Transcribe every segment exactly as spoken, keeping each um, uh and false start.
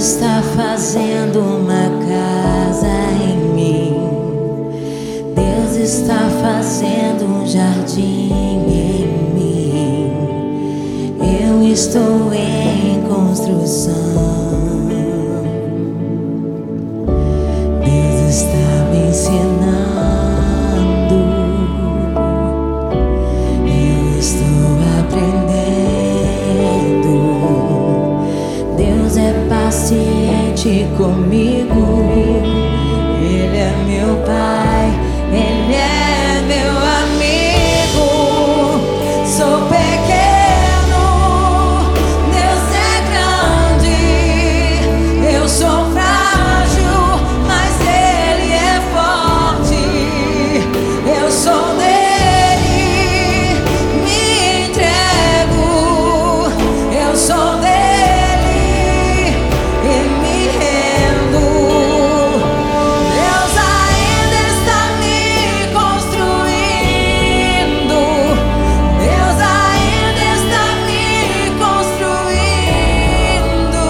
está fazendo uma casa em mim. Deus está fazendo um jardim em mim. Eu estou em construção. Deus está me ensinando. Eu estou aprendendo. Deus é paciente comigo. Ele é meu Pai, Ele é meu amigo. Sou pequeno, Deus é grande. Eu sou frágil, mas Ele é forte. Eu sou dele, me entrego. Eu sou dele e me rendo. Deus ainda está me construindo. Deus ainda está me construindo.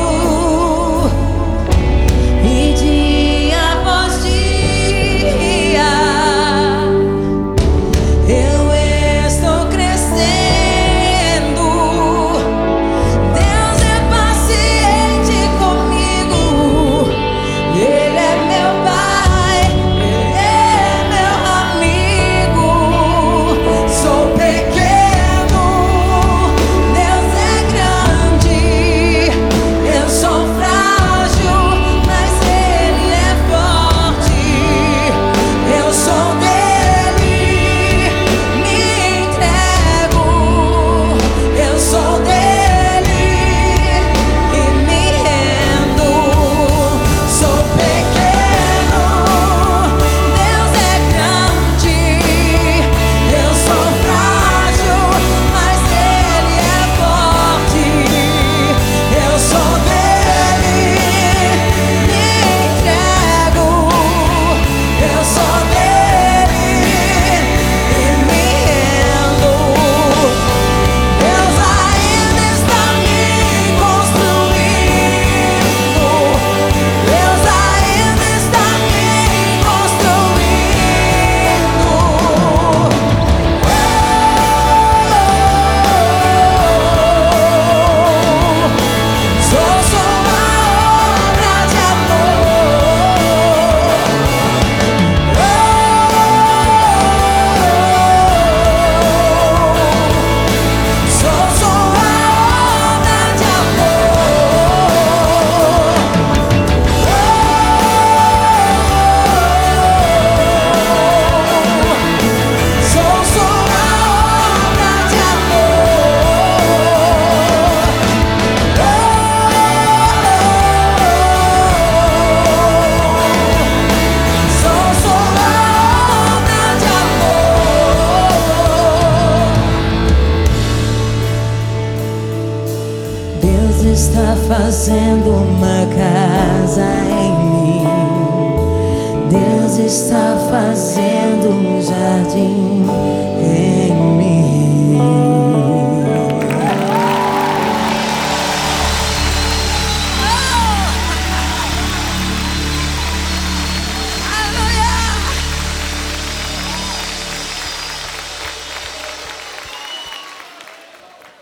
E dia após dia eu estou crescendo. Deus é paciente comigo. Ele é meu Pai, Ele é meu amigo. Sou pequeno, Deus é grande. Eu sou frágil, mas Ele é forte. Eu sou dele, me entrego. Eu sou dele e me rendo. Sou pequeno, Deus é grande. Eu sou frágil, mas Ele é forte. Eu sou dele, me entrego. Eu sou dele e me rendo. Deus ainda está me construindo. Deus ainda está me construindo. Sou só uma obra de amor. Sou só uma obra de amor. Sou só uma obra de Sou só uma obra de amor. Deus está fazendo uma casa em mim. Deus está fazendo um jardim.